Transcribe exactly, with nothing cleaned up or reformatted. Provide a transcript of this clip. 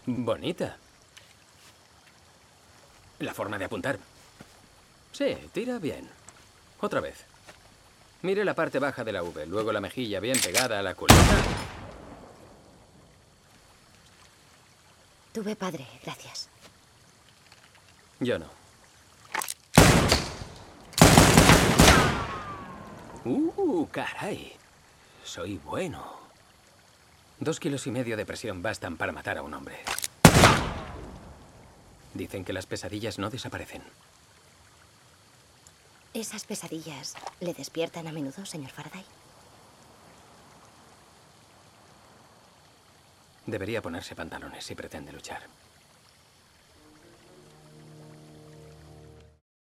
Bonita. La forma de apuntar. Sí, tira bien. Otra vez. Mire la parte baja de la V, luego la mejilla bien pegada a la culata. Tuve padre, gracias. Yo no. Uh, caray. Soy bueno. Dos kilos y medio de presión bastan para matar a un hombre. Dicen que las pesadillas no desaparecen. ¿Esas pesadillas le despiertan a menudo, señor Faraday? Debería ponerse pantalones si pretende luchar.